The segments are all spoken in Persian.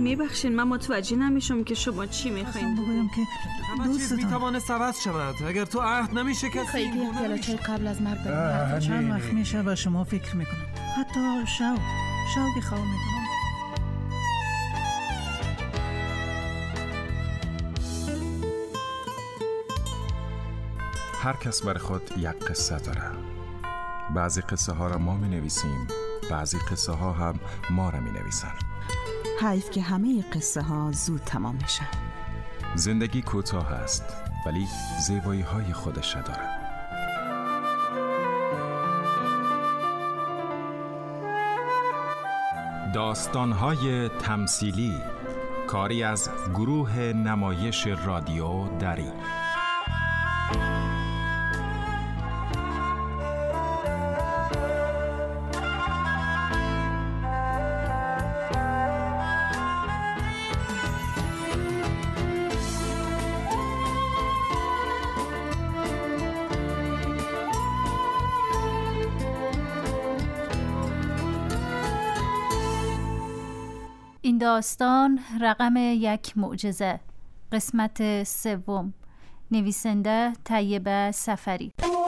میبخشین، من متوجه نمیشم که شما چی میخواین. بگویم که همه چیز میتوانه عوض شود اگر تو عهد نمیشکستی. خیلی پیالچه قبل از مرگ بریم. چند وقت میشه و شما فکر میکنم، حتی شوقی خواه میکنم. هر کس برای خود یک قصه داره. بعضی قصه ها را ما می نویسیم، بعضی قصه ها هم ما را می نویسن. حیف که همه قصه ها زود تمام میشن. زندگی کوتاه است ولی زیبایی های خودش داره. داستان های تمثیلی، کاری از گروه نمایش رادیو دری. این داستان رقم 1 معجزه، قسمت 3. نویسنده طیبه سفری.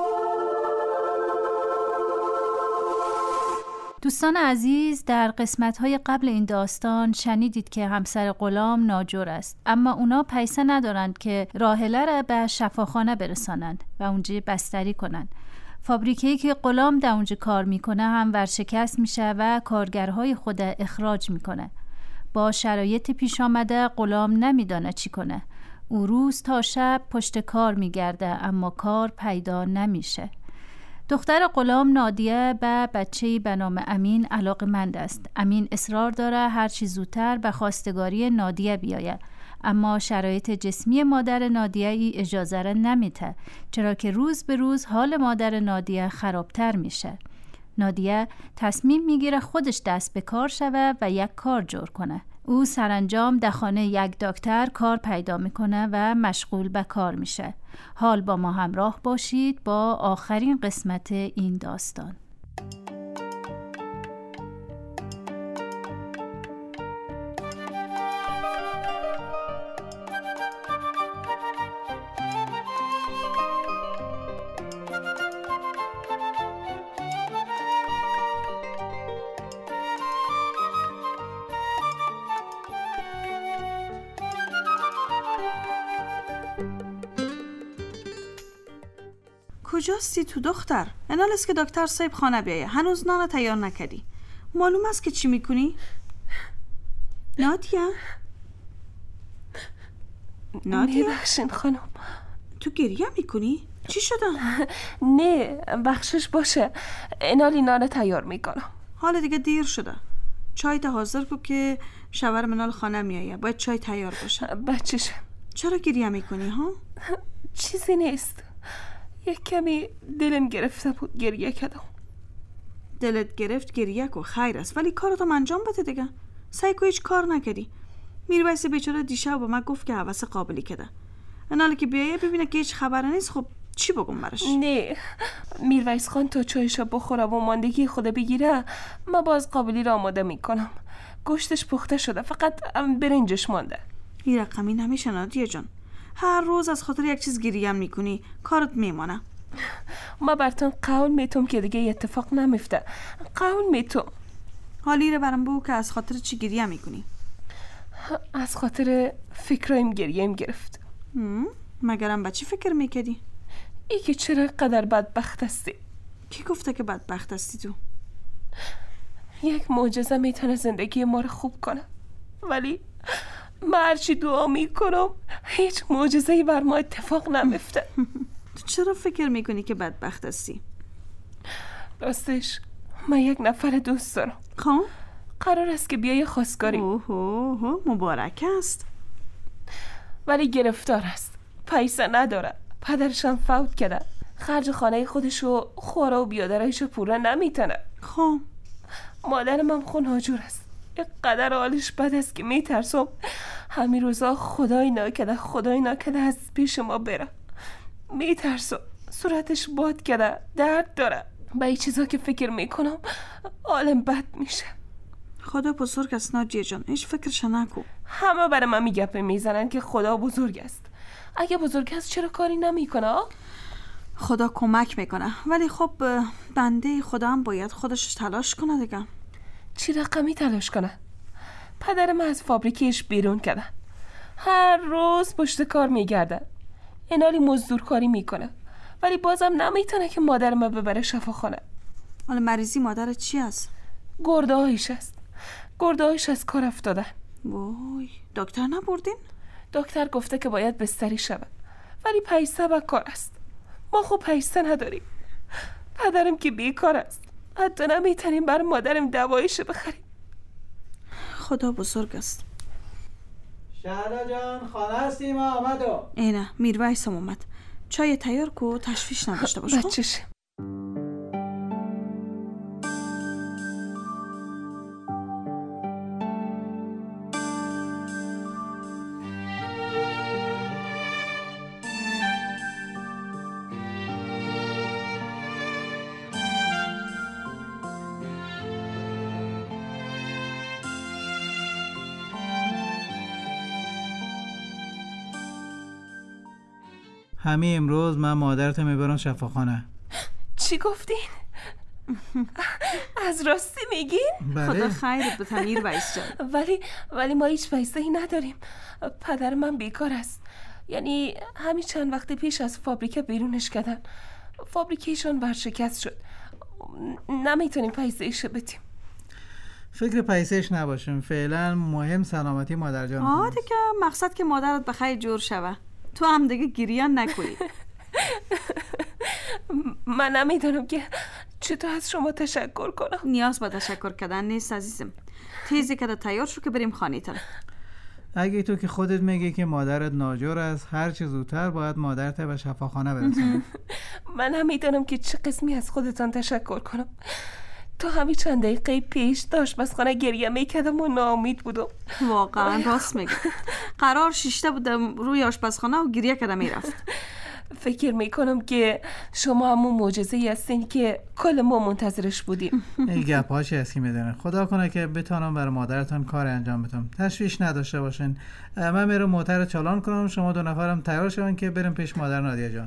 دوستان عزیز، در قسمت‌های قبل این داستان شنیدید که همسر غلام ناجور است، اما اونا پیسه ندارند که راحله را به شفاخانه برسانند و اونجا بستری کنند. فابریکه‌ای که غلام در اونجا کار میکنه هم ورشکست میشه و کارگرهای خود اخراج میکنه. با شرایط پیش آمده غلام نمیدانه چی کنه. او روز تا شب پشت کار میگرده اما کار پیدا نمیشه. دختر غلام نادیه به بچه‌ای به نام امین علاقه‌مند است. امین اصرار داره هر چی زودتر به خواستگاری نادیه بیاید، اما شرایط جسمی مادر نادیه ای اجازه را نمیده، چرا که روز به روز حال مادر نادیه خرابتر میشه. نادیه تصمیم میگیره خودش دست به کار شوه و یک کار جور کنه. او سرانجام در خانه یک دکتر کار پیدا میکنه و مشغول به کار میشه. حال با ما همراه باشید با آخرین قسمت این داستان. کجاستی تو دختر؟ انال است که دکتر صاحب خانه بیایه. هنوز نان تیار نکردی. معلوم است که چی میکنی؟ نادیه؟ بخشین خانم. تو گریه میکنی؟ چی شده؟ نه بخشش باشه، انالی نان تیار میکنم. حالا دیگه دیر شده. چای تا حاضر کو که شوهر منال خانه میایه. باید چای تیار باشه. بچه‌ش. چرا گریه میکنی ها؟ چیزی نیست، یک کمی دلم گرفته بود گریه کردم. دلت گرفت گریه کو، خیر است، ولی کارتو انجام بده دیگه. سعی کو هیچ کار نکردی. میرویس بیچاره دیشب با من گفت که حوس قابلی کده. انالی که بیایه ببینه که هیچ خبر نیست، خب چی بگم براش؟ نه میرویس خان تا چایشو بخوره و ماندگی خود بگیره، من باز قابلی را آماده میکنم. گوشتش پخته شده، فقط برنجش مانده. این رقمی نمیشه نادیه جان. هر روز از خاطر یک چیز گریه میکنی، کارت میمانه. ما براتون قول میتونم که دیگه اتفاق نمیفته. قول میتونم. حالی رو برام بگو که از خاطر چی گریه میکنی؟ از خاطر فکرایم گریم گرفت. مگرم به چی فکر میکردی؟ ای که چرا قدر بدبخت هستی. کی گفته که بدبخت هستی تو؟ یک معجزه میتونه زندگی ما رو خوب کنه، ولی من هرچی دعا میکنم هیچ معجزه‌ای بر ما اتفاق نمیفته. تو چرا فکر میکنی که بدبخت هستی؟ راستش من یک نفر دوست دارم. خب؟ قرار است که بیای خواستگاری. اوه مبارک است. ولی گرفتار است، پیسه نداره، پدرشم فوت کرده، خرج خانه خودشو خوره و بیادرایشو پوره نمیتونه. خب مادرم هم خون هاجور است، یک قدر حالش بد است که میترسم همین روزا خدای ناکده از پیش ما بره. میترسم صورتش باد کرده، درد داره. به این چیزا که فکر میکنم حالم بد میشه. خدا بزرگ است نادیه جان، هیچ فکرش نکو. همه برای من گپ میزنن که خدا بزرگ است. اگه بزرگ است چرا کاری نمیکنه؟ خدا کمک میکنه، ولی خب بنده خدا هم باید خودش تلاش کنه دیگه. چی رقمی تلاش کنه؟ پدرم از فابریکهش بیرون کردن، هر روز پشت کار میگرده، اینالی مزدور کاری میکنه، ولی بازم نمیتونه که مادرم ببره شفاخانه. حالا مریضی مادر چی است؟ گرده‌هایش است. گرده‌هایش از کار افتادن. وای، دکتر نبردین؟ دکتر گفته که باید بستری شود، ولی پیسه و کار است. ما خب پیسه نداریم. پدرم که بیکار است، حتی نمیتونیم بر مادرم دوایش بخریم. خدا بزرگ است. شهلا جان، خانه هستیم آمدو. اینه میرویس هم اومد. چای تیار کو، تشویش نداشته باش. بچه‌ش همین امروز من مادرتو میبرم شفاخانه. چی گفتین؟ از راستی میگین؟ خدا بله. خیرت بده میرویس جان. ولی ما هیچ پیسه‌ای نداریم. پدر من بیکار است. یعنی همین چند وقت پیش از فابریکه بیرونش کردن. فابریکهشون ورشکست شد. نمیتونیم پیسه‌ایش بدیم. فکر پیسهش نباشیم، فعلا مهم سلامتی مادر جان. دیگه مقصد که مادرت بخیر جور شوه. تو هم دیگه گریان نکنی. من نمیدونم که چطور از شما تشکر کنم. نیاز به تشکر کردن نیست عزیزم. تیزی که تیار شو که بریم خانه تر. اگه تو که خودت میگی که مادرت ناجور است، هر چه زودتر باید مادرت به شفاخانه برسونی. من هم میدونم که چه قسمی از خودتان تشکر کنم. تو همین چند دقیقه پیش داشت آشپزخانه گریه میکردم و ناامید بودم. واقعا راست میگی. قرار شیشته بودم روی آشپزخانه و گریه کردم میرفت. فکر میکنم که شما همون معجزه‌ای هستین که کل ما منتظرش بودیم. این گپ‌هاش هست که میدونن. خدا کنه که بتونم برای مادرتون کار انجام بدم. تشویش نداشته باشین. من میرم موتر چالان کنم، شما دو نفرم تیار شون که بریم پیش مادر نادیه جان.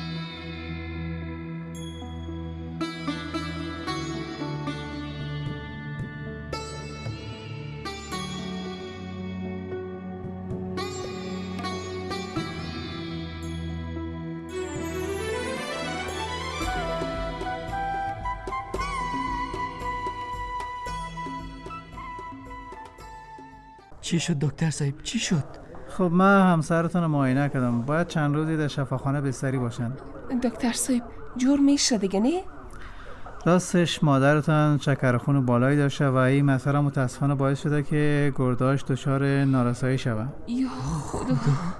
چی شد دکتر صاحب؟ چی شد؟ خب من همسرتون رو معاینه کردم، باید چند روزی در شفاخانه بستری باشن. دکتر صاحب جور میشه دیگه نه؟ راستش مادرتون شکر خون بالایی داشته و این مسئله متاسفانه باعث شده که گرده‌اش دچار نارسایی شود. یا خدا.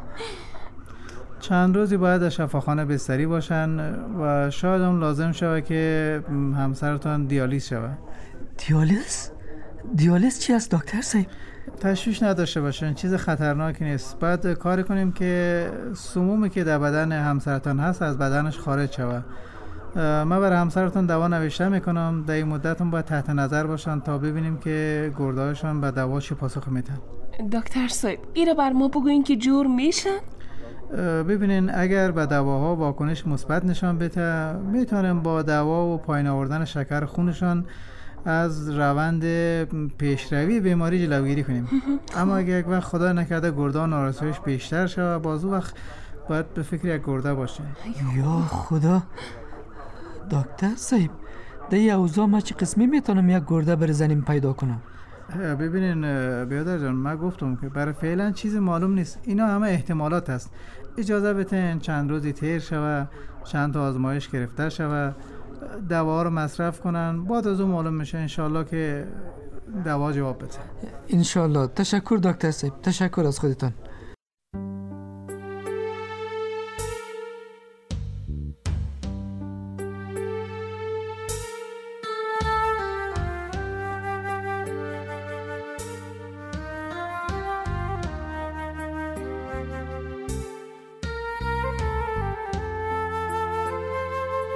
چند روزی باید در شفاخانه بستری باشن و شاید هم لازم شود که همسرتون دیالیز شود. دیالیز؟ دیالیز چی است دکتر صاحب؟ تشویش نداشته باشن، چیز خطرناکی نیست. بعد کار کنیم که سمومی که در بدن همسرتان هست از بدنش خارج شود. من برای همسرتان دوا نوشته میکنم، در این مدت هم باید تحت نظر باشن تا ببینیم که گرده‌هاشون به دوا چی پاسخ میدن. دکتر صاحب ایره بر ما بگوین که جور میشن؟ ببینین اگر به دواها واکنش مثبت نشان بده، میتونیم با دوا و پایین آوردن شکر خونشان از روند پیشروی بیماری جلوگیری کنیم. اما اگر یک وقت خدا نکرده گرده نارساییش بیشتر شود، باز اون وقت باید به فکر یک گرده باشه. یا خدا دکتر صاحب، در این اوضاع ما چه قسمی میتونم یک گرده برزنیم پیدا کنم؟ ببینین بیادر جان، من گفتم که برای فعلا چیزی معلوم نیست، اینا همه احتمالات هست. اجازه بتین چند روزی تیر شوه، چند تا آزمایش گرفته شوه، دوا رو مصرف کنن، بعد از اون معلوم میشه انشالله که دوا جواب بده. انشالله. تشکر دکتر صاحب، تشکر از خودتان.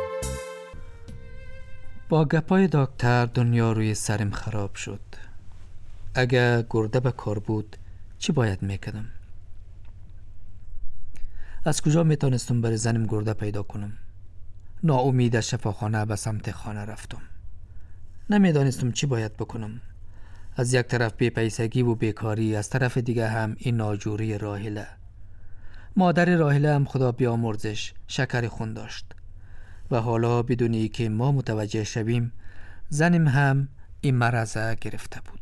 با گپای دکتر دنیا روی سرم خراب شد. اگه گرده به کار بود چی باید میکردم؟ از کجا میتونستم برای زنم گرده پیدا کنم؟ ناامید از شفاخانه به سمت خانه رفتم. نمیدانستم چی باید بکنم. از یک طرف بی‌پیسگی و بیکاری، از طرف دیگه هم این ناجوری راحله. مادر راحله هم خدا بیامرزش شکر خون داشت و حالا بدونی که ما متوجه شویم زنم هم این مرض گرفته بود.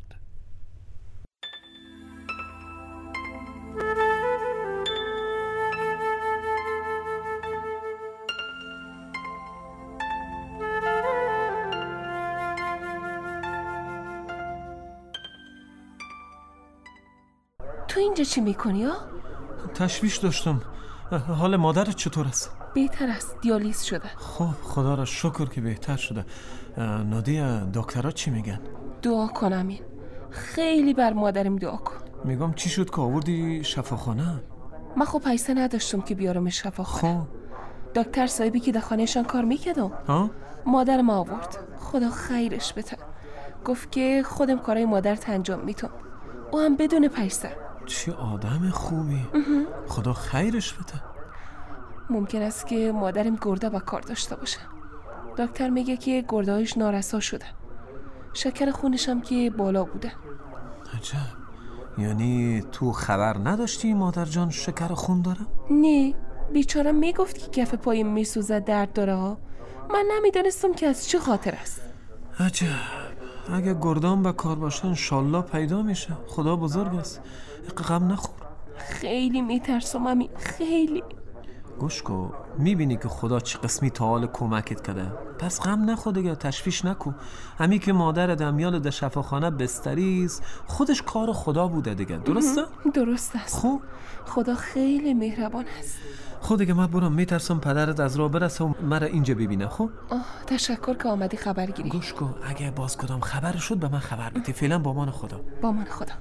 تو اینجا چی میکنی ها؟ تشویش داشتم. حال مادرت چطور است؟ بهتر است، دیالیز شده. خب خدا را شکر که بهتر شده. نادیا دکترها چی میگن؟ دعا کن امین، خیلی بر مادرم دعا کن. میگم چی شد که آوردی شفاخانه؟ من خب پیسه نداشتم که بیارم شفاخانه. خب دکتر صاحبی که در خانهشان کار میکردم مادرم آورد، خدا خیرش بده. گفت که خودم کارای مادرت انجام میتونم، او هم بدون پیسه. چه آدم خوبی. خدا خیرش بده. ممکن است که مادرم گرده به کار داشته باشه. دکتر میگه که گرده‌هاش نارسا شده، شکر خونش هم که بالا بوده. عجب. یعنی تو خبر نداشتی مادر جان شکر خون داره؟ نه، بیچاره میگفت که کف پایم میسوزه، درد داره ها. من نمیدانستم که از چه خاطر است. عجب. اگه گردان به کار باشه انشالله پیدا میشه. خدا بزرگ است. غم نخور. خیلی میترسم امین، خیلی. گوش کن، میبینی که خدا چه قسمی تا حال کمکت کرده. پس غم نخور دیگه، تشویش نکن. همین که مادر دمیال در شفاخانه بستریست خودش کار خدا بوده دیگه. درسته؟ درست است. خوب. خدا خیلی مهربان است. خود دیگه من برم، میترسم پدرت از راه برسه و مرا اینجا ببینه. خب تشکر که آمدی خبر گیری. گوش کن، اگه باز کدام خبر شد به من خبر بده. فعلا با من خدا. با من خدا.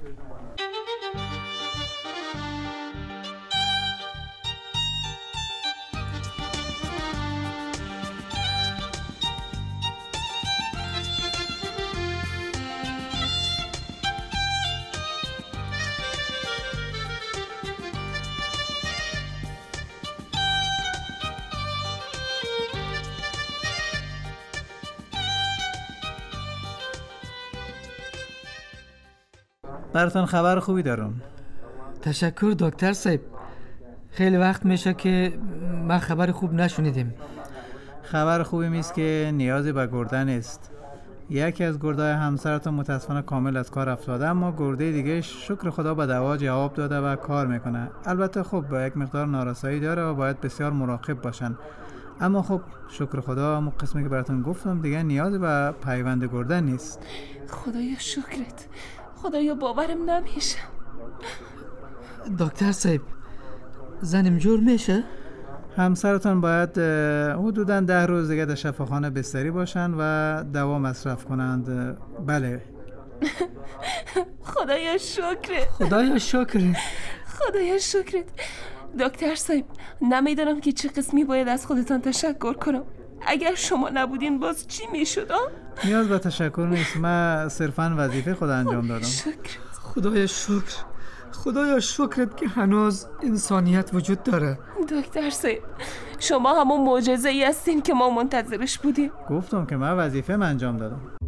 براتون خبر خوبی دارم. تشکر دکتر صاحب. خیلی وقت میشه که ما خبر خوب نشنیدیم. خبر خوبی میست که نیازی به گرده نیست. یکی از گردهای همسرتون متاسفانه کامل از کار افتاده، اما گرده دیگه شکر خدا به دوا جواب داده و کار میکنه. البته خب با یک مقدار نارسایی داره و باید بسیار مراقب باشن، اما خب شکر خدا همون قسمی که براتون گفتم دیگه نیازی به پیوند گرده نیست. خدایا شکرت، خدایا باورم نمیشه. دکتر صاحب زنم جور میشه؟ همسرتون باید حدوداً 10 روز دیگه در شفاخانه بستری باشن و دوا مصرف کنند. بله. خدایا شکرت، خدایا شکرت، خدایا شکرت. دکتر صاحب نمیدونم که چه قسمی باید از خودتان تشکر کنم. اگر شما نبودین باز چی میشد؟ نیاز به تشکر نیست، من صرفاً وظیفه خود انجام دادم. شکرت. خدایا شکر، خدایا شکرت که هنوز انسانیت وجود داره. دکتر صاحب شما همون معجزه‌ای هستین که ما منتظرش بودیم. گفتم که من وظیفه انجام دادم.